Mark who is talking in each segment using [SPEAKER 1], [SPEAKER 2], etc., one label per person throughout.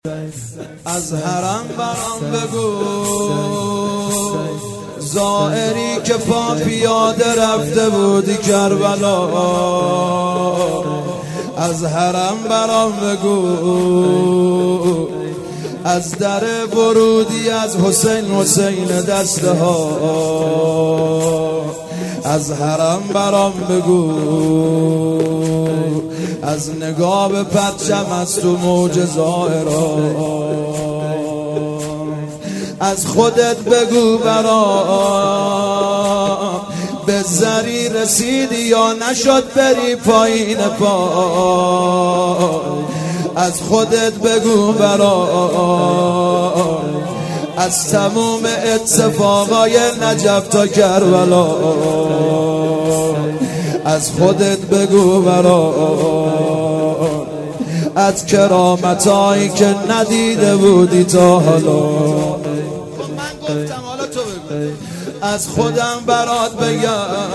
[SPEAKER 1] از حرم برام بگو زائری که پا پیاده رفته بودی کربلا. از حرم برام بگو از در ورودی از حسین دسته ها. از حرم برام بگو از نگاه به پرچم از تو موج ظاهرا. از خودت بگو برام به زری رسیدی یا نشد بری پایین پا. از خودت بگو برام از تموم اتفاقای نجف تا کربلا. از خودت بگو برام از کرامتایی که ندیده بودی تا حالا. من گفتم حالا تو بگو. از خودم برات بگم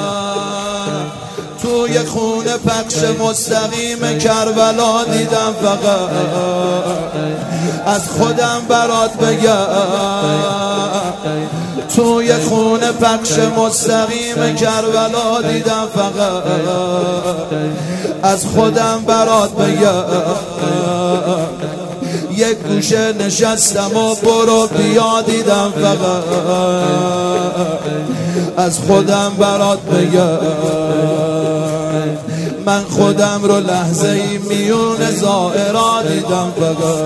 [SPEAKER 1] توی خونه پخش مستقیم کربلا دیدم فقط. از خودم برات بگم توی خونه پخش مستقیم کربلا دیدم فقط. از خودم برات بگم یک گوشه نشستم و برو بیا دیدم فقط. از خودم برات بگم من خودم رو لحظه ای میون زائرا دیدم فقط.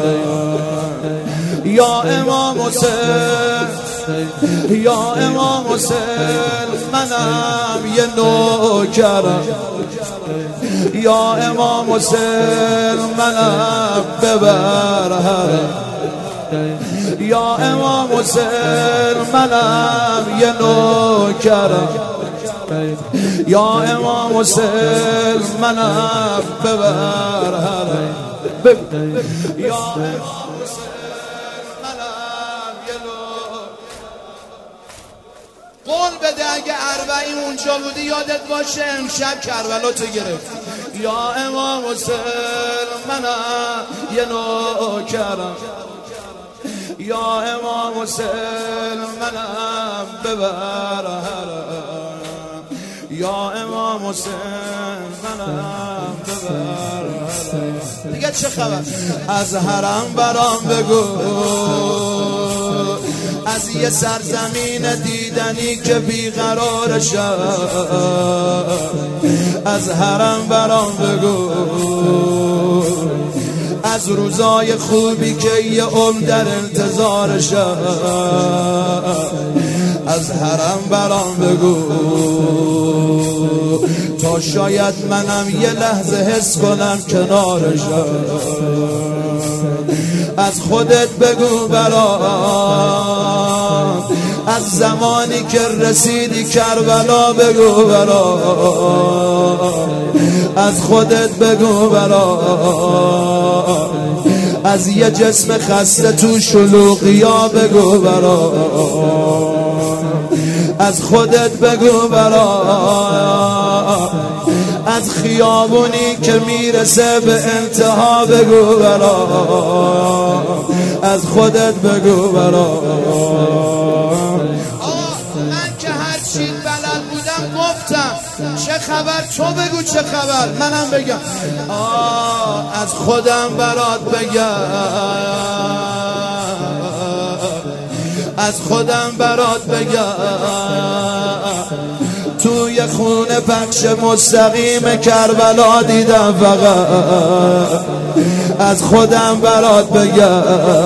[SPEAKER 1] یا امام حسین یا امام حسین منم یه نوکرم. یا امام حسین منم ببر حرم. یا امام حسین منم یه نوکرم. یا امام حسین منم ببر حرم. یا امام حسین منم یه قول بده اگه اربعین اونجا بودی یادت باشه امشب کربلا تو گرفتی. یا امام حسین منم یه نوکرم. یا امام حسین منم ببر حرم. یا امام حسین منم ببر حرم. دیگه چه خبر؟ از حرم برام بگو از یه سرزمین دیدنی که بیقرار شد. از حرم برام بگو از روزای خوبی که یه عمر در انتظار شد. از حرم برام بگو تا شاید منم یه لحظه حس کنم کنارش. از خودت بگو برام از زمانی که رسیدی کربلا بگو برام. از خودت بگو برام از یه جسم خسته تو شلوغیا بگو برام. از خودت بگو برام از خیابونی که میرسه به انتها بگو برام. از خودت بگو برام من که هر چی بلد بودم گفتم. چه خبر؟ تو بگو چه خبر منم بگم. از خودم برات بگم از خودم برات بگم توی خونه پخش مستقیم کربلا دیدم فقط. از خودم برات بگم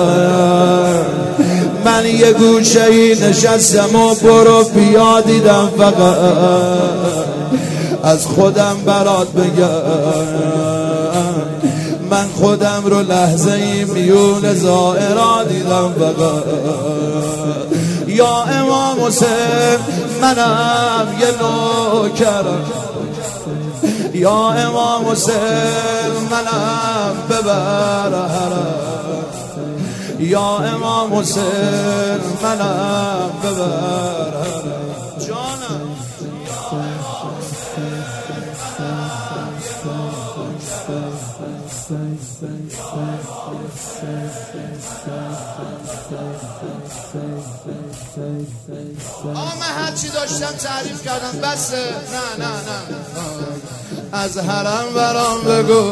[SPEAKER 1] من یه گوشه ای نشستم و برو بیا دیدم فقط. از خودم برات بگم من خودم رو لحظه ای میون زائرا دیدم فقط. یا امام حسین منم یه نوکرم. یا امام حسین منم ببر حرم. یا امام حسین منم ببر حرم. جانم say من هرچی داشتم تعریف کردم بس. نه از حرم برام بگو،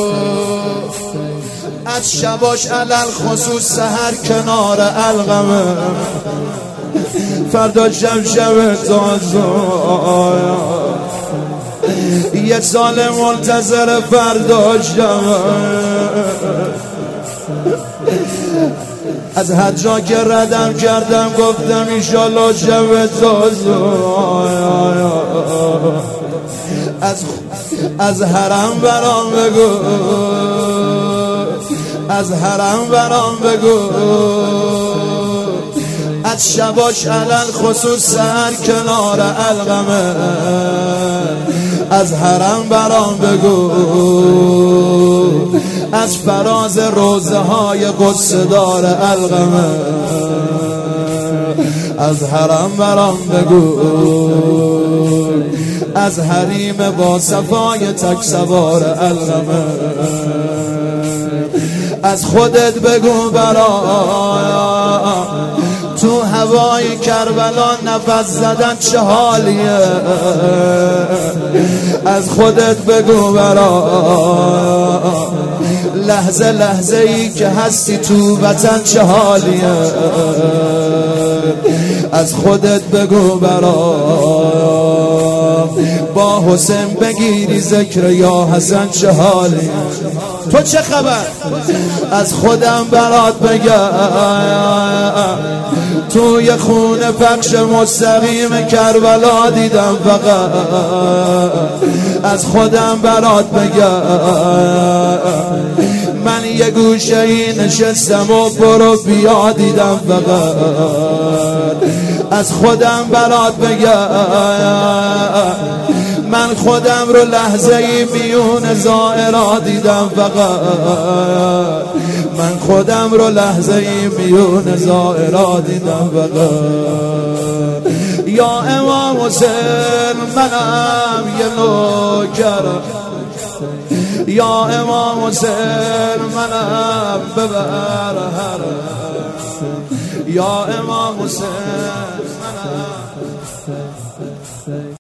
[SPEAKER 1] از شباش علل خصوص سحر کنار القمه، فردا شب تازه یه سال منتظر فردا شب. از هر جا که ردم کردم گفتم ایشالله شب تازه. از حرم برام بگو، از حرم برام بگو، از شباش علل خصوص سر کنار القمه، از حرم برام بگو، از فراز روزه های قصه دار القمه، از حرم برام بگو، از حریم با صفای تک سوار القمه، از خودت بگو برام تو هوای کربلا نفس زدن چه حالیه، از خودت بگو برام لحظه لحظه ای که هستی تو وطن چه حالیه، از خودت بگو برام با حسین بگیری ذکر یا حسن چه حالیه. تو چه خبر؟ از خودم برات بگم توی خونه پخش مستقیم کربلا دیدم فقط، از خودم برات بگم من یه گوشه ای نشستم و برو بیا دیدم فقط، از خودم برات بگم من خودم رو لحظه ای میون زائرا دیدم فقط، من خودم رو لحظه ای میون زائرا دیدم فقط. یا امام حسین منم یه نوکرم، یا امام حسین منم ببر حرم، یا امام حسین منم